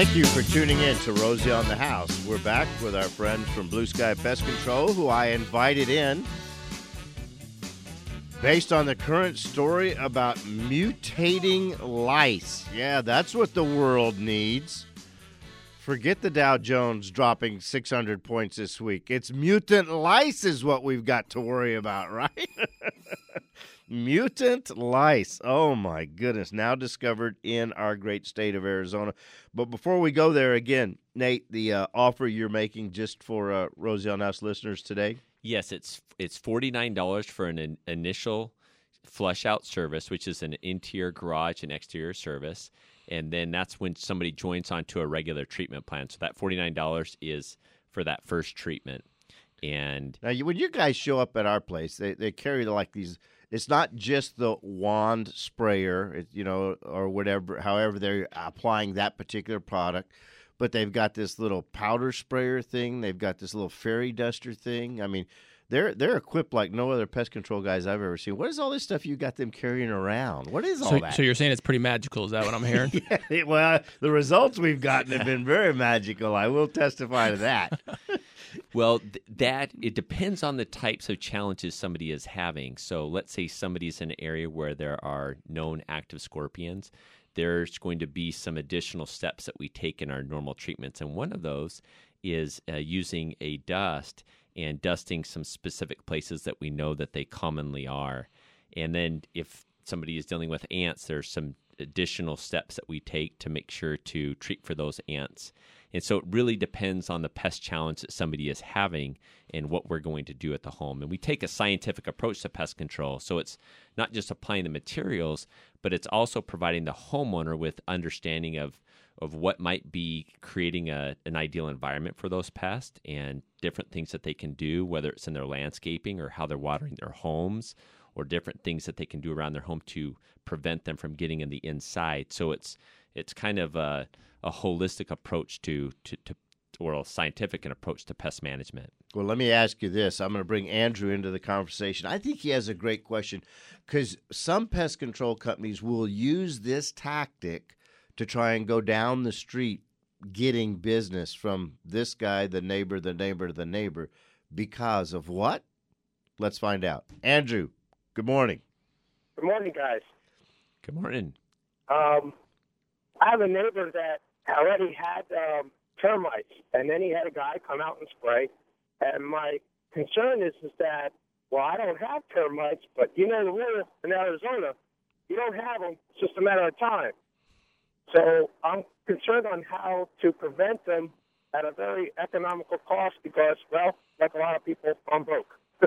Thank you for tuning in to Rosie on the House. We're back with our friends from Blue Sky Pest Control, who I invited in based on the current story about mutating lice. Yeah, that's what the world needs. Forget the Dow Jones dropping 600 points this week. It's mutant lice is what we've got to worry about, right? Mutant lice. Oh, my goodness. Now discovered in our great state of Arizona. But before we go there again, Nate, the offer you're making just for Rosie on Us listeners today? Yes, it's $49 for an initial flush-out service, which is an interior garage and exterior service. And then that's when somebody joins onto a regular treatment plan. So that $49 is for that first treatment. And now, when you guys show up at our place, they carry like these. It's not just the wand sprayer, or whatever, however they're applying that particular product, but they've got this little powder sprayer thing. They've got this little fairy duster thing. I mean, they're equipped like no other pest control guys I've ever seen. What is all this stuff you got them carrying around? What is all that? So you're saying it's pretty magical? Is that what I'm hearing? Yeah, well, the results we've gotten have been very magical. I will testify to that. Well, it depends on the types of challenges somebody is having. So let's say somebody's in an area where there are known active scorpions. There's going to be some additional steps that we take in our normal treatments. And one of those is using a dust and dusting some specific places that we know that they commonly are. And then if somebody is dealing with ants, there's some additional steps that we take to make sure to treat for those ants. And so it really depends on the pest challenge that somebody is having and what we're going to do at the home. And we take a scientific approach to pest control. So it's not just applying the materials, but it's also providing the homeowner with understanding of what might be creating an ideal environment for those pests and different things that they can do, whether it's in their landscaping or how they're watering their homes, or different things that they can do around their home to prevent them from getting in the inside. So it's kind of a holistic approach or a scientific approach to pest management. Well, let me ask you this. I'm going to bring Andrew into the conversation. I think he has a great question because some pest control companies will use this tactic to try and go down the street getting business from this guy, the neighbor, the neighbor, the neighbor. Because of what? Let's find out. Andrew, good morning. Good morning, guys. Good morning. I have a neighbor that already had termites, and then he had a guy come out and spray. And my concern is that, well, I don't have termites, but the rule in Arizona, you don't have them. It's just a matter of time. So I'm concerned on how to prevent them at a very economical cost because, well, like a lot of people, I'm broke.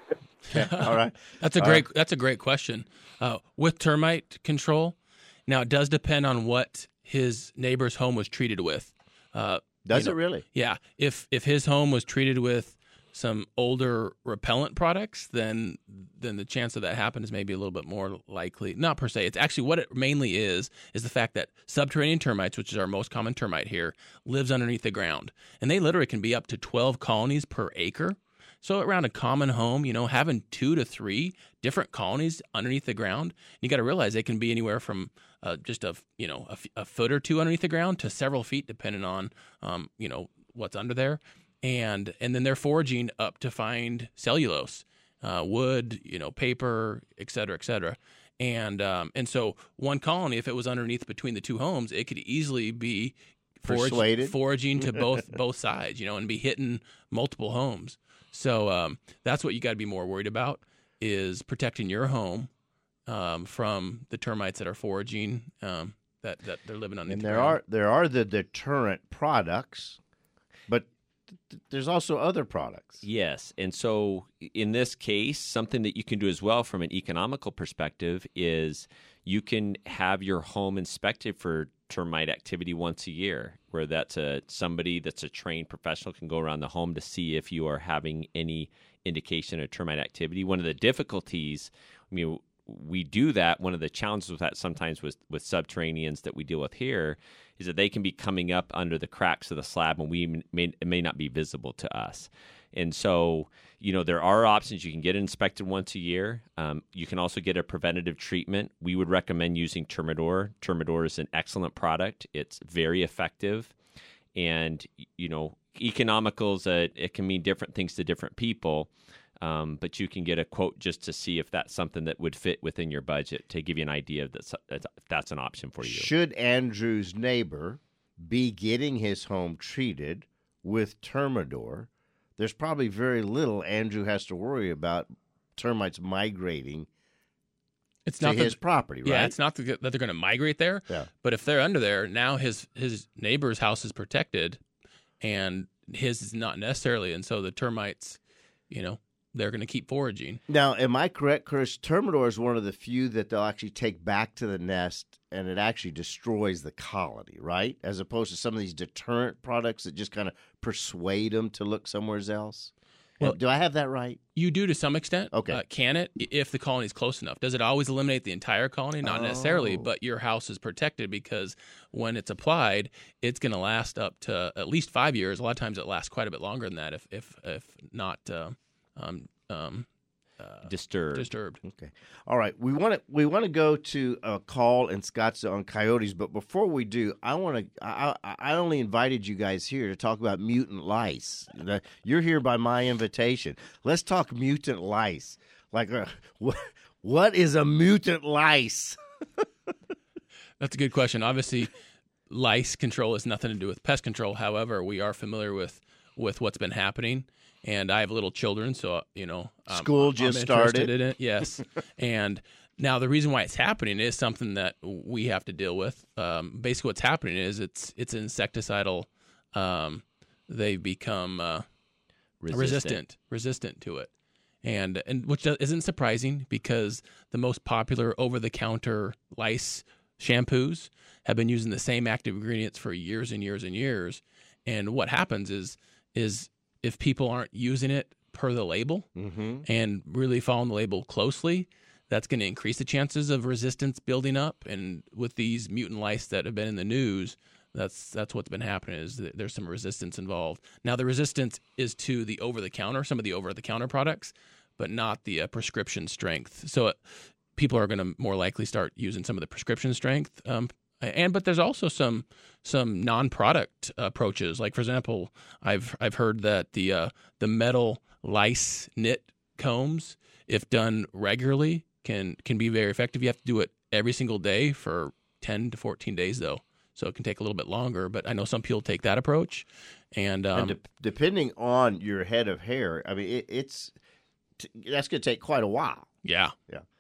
All right. That's a great question. With termite control, now it does depend on what his neighbor's home was treated with. Does it really? Yeah. If his home was treated with some older repellent products, then the chance of that happening is maybe a little bit more likely. Not per se. It's actually what it mainly is the fact that subterranean termites, which is our most common termite here, lives underneath the ground. And they literally can be up to 12 colonies per acre. So around a common home, having 2 to 3 different colonies underneath the ground, you got to realize they can be anywhere from just a foot or two underneath the ground to several feet, depending on what's under there, and then they're foraging up to find cellulose, wood, paper, et cetera, and so one colony, if it was underneath between the two homes, it could easily be foraging to both sides, and be hitting multiple homes. So that's what you got to be more worried about is protecting your home from the termites that are foraging that they're living on. And there are the deterrent products, but there's also other products. Yes, and so in this case, something that you can do as well from an economical perspective is you can have your home inspected for termite activity once a year, where somebody that's a trained professional can go around the home to see if you are having any indication of termite activity. One of the difficulties, we do that. One of the challenges with that sometimes with subterraneans that we deal with here is that they can be coming up under the cracks of the slab and it may not be visible to us. And so, there are options. You can get it inspected once a year. You can also get a preventative treatment. We would recommend using Termidor. Termidor is an excellent product. It's very effective. And economicals, it can mean different things to different people. But you can get a quote just to see if that's something that would fit within your budget, to give you an idea if that's an option for you. Should Andrew's neighbor be getting his home treated with Termador, there's probably very little Andrew has to worry about termites migrating to his property, right? Yeah, it's not that they're going to migrate there. Yeah. But if they're under there, now his neighbor's house is protected, and his is not necessarily. And so the termites, they're going to keep foraging. Now, am I correct, Chris? Termador is one of the few that they'll actually take back to the nest, and it actually destroys the colony, right? As opposed to some of these deterrent products that just kind of persuade them to look somewhere else. Well, do I have that right? You do to some extent. Okay. Can it, if the colony is close enough? Does it always eliminate the entire colony? Not necessarily, but your house is protected because when it's applied, it's going to last up to at least 5 years. A lot of times it lasts quite a bit longer than that if not disturbed. Okay. All right. We want to go to a call in Scottsdale on coyotes, but before we do, I only invited you guys here to talk about mutant lice. You're here by my invitation. Let's talk mutant lice. Like, what is a mutant lice? That's a good question. Obviously, lice control has nothing to do with pest control. However, we are familiar with what's been happening. And I have little children, so school just I'm started. In it. Yes, and now the reason why it's happening is something that we have to deal with. Basically, what's happening is it's insecticidal. They've become resistant to it, and which isn't surprising because the most popular over-the-counter lice shampoos have been using the same active ingredients for years and years and years. And what happens is if people aren't using it per the label and really following the label closely, that's going to increase the chances of resistance building up. And with these mutant lice that have been in the news, that's what's been happening is that there's some resistance involved. Now, the resistance is to the over-the-counter, some of the over-the-counter products, but not the prescription strength. So people are going to more likely start using some of the prescription strength but there's also some non-product approaches. Like, for example, I've heard that the metal lice knit combs, if done regularly, can be very effective. You have to do it every single day for 10 to 14 days, though. So it can take a little bit longer. But I know some people take that approach. And depending on your head of hair, I mean, that's going to take quite a while. Yeah.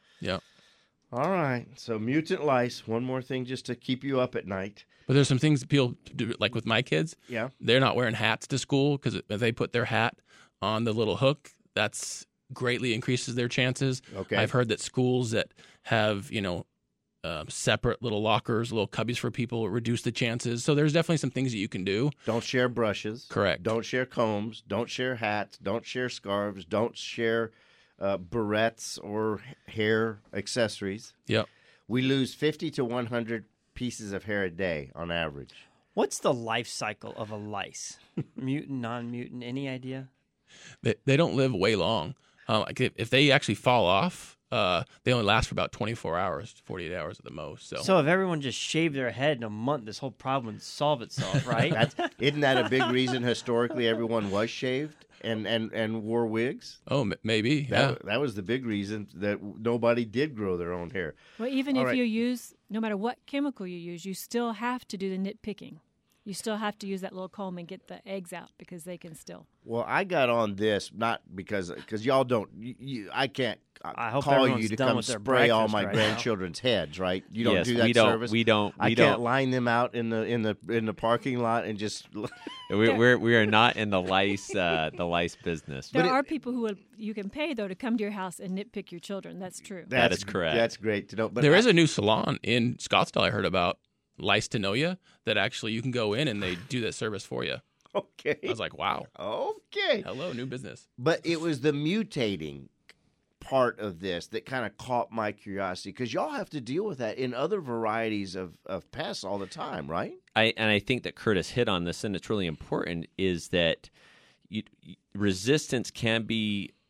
All right. So mutant lice, one more thing just to keep you up at night. But there's some things that people do, like with my kids. Yeah. They're not wearing hats to school because if they put their hat on the little hook, that's greatly increases their chances. Okay. I've heard that schools that have, separate little lockers, little cubbies for people, reduce the chances. So there's definitely some things that you can do. Don't share brushes. Correct. Don't share combs. Don't share hats. Don't share scarves. Don't share barrettes or hair accessories. Yep. We lose 50 to 100 pieces of hair a day on average. What's the life cycle of a lice? Mutant, non-mutant, any idea? They don't live way long. Like if they actually fall off, they only last for about 24 hours, 48 hours at the most. So if everyone just shaved their head in a month, this whole problem would solve itself, right? Isn't that a big reason historically everyone was shaved and wore wigs? Oh, maybe. That was the big reason that nobody did grow their own hair. Well, even if you use, no matter what chemical you use, you still have to do the nitpicking. You still have to use that little comb and get the eggs out because they can still. Well, I got on this not because y'all don't. I can't I hope call everyone's you to done come with their spray all breakfast my right grandchildren's heads, right? You don't Yes, do that we don't, service. We don't. I can't line them out in the parking lot and just. We are not in the lice business. There are people who you can pay though to come to your house and nitpick your children. That's true. That is correct. That's great to know. But there is a new salon in Scottsdale I heard about, Lice to Know Ya, that actually you can go in and they do that service for you. Okay. I was like, wow. Okay. Hello, new business. But it was the mutating part of this that kind of caught my curiosity because y'all have to deal with that in other varieties of pests all the time, right? I think that Curtis hit on this, and it's really important, is that resistance can be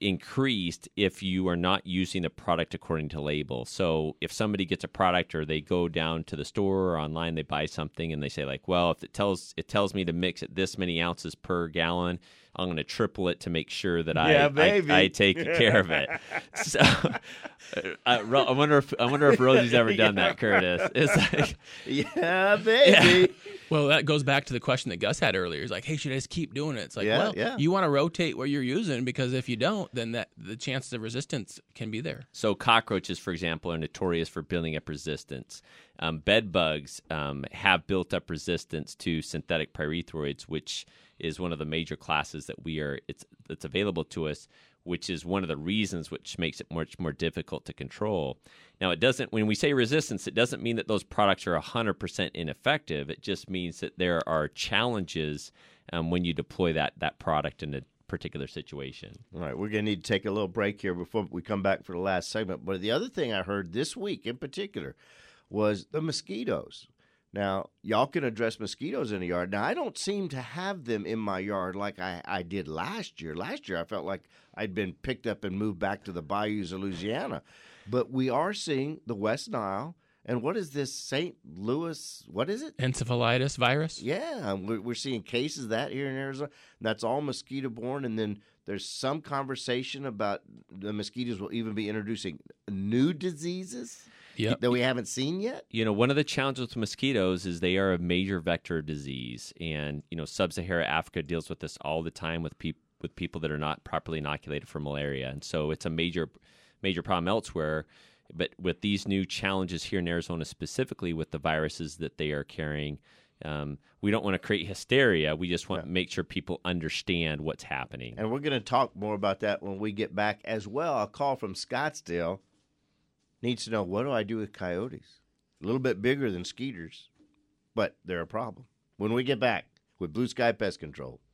increased if you are not using the product according to label. So if somebody gets a product or they go down to the store or online, they buy something and they say like, well, if it tells me to mix it this many ounces per gallon, I'm going to triple it to make sure that I take care of it. So I wonder if Rosie's ever done that, Curtis. It's like, yeah, baby. Yeah. Well, that goes back to the question that Gus had earlier. He's like, hey, should I just keep doing it? It's like, you want to rotate what you're using, because if you don't, then the chances of resistance can be there. So cockroaches, for example, are notorious for building up resistance. Bed bugs have built up resistance to synthetic pyrethroids, which is one of the major classes that it's available to us, which is one of the reasons which makes it much more difficult to control. Now, when we say resistance, it doesn't mean that those products are 100% ineffective. It just means that there are challenges when you deploy that product in a particular situation. All right, we're going to need to take a little break here before we come back for the last segment. But the other thing I heard this week in particular was the mosquitoes. Now, y'all can address mosquitoes in the yard. Now, I don't seem to have them in my yard like I did last year. Last year, I felt like I'd been picked up and moved back to the bayous of Louisiana. But we are seeing the West Nile. And what is this, St. Louis, what is it? Encephalitis virus? Yeah, we're seeing cases of that here in Arizona. And that's all mosquito-borne. And then there's some conversation about the mosquitoes will even be introducing new diseases. Yep. That we haven't seen yet? One of the challenges with mosquitoes is they are a major vector of disease. And, Sub-Saharan Africa deals with this all the time with people that are not properly inoculated for malaria. And so it's a major problem elsewhere. But with these new challenges here in Arizona, specifically with the viruses that they are carrying, we don't want to create hysteria. We just want to make sure people understand what's happening. And we're going to talk more about that when we get back as well. A call from Scottsdale needs to know, what do I do with coyotes? A little bit bigger than skeeters, but they're a problem. When we get back with Blue Sky Pest Control.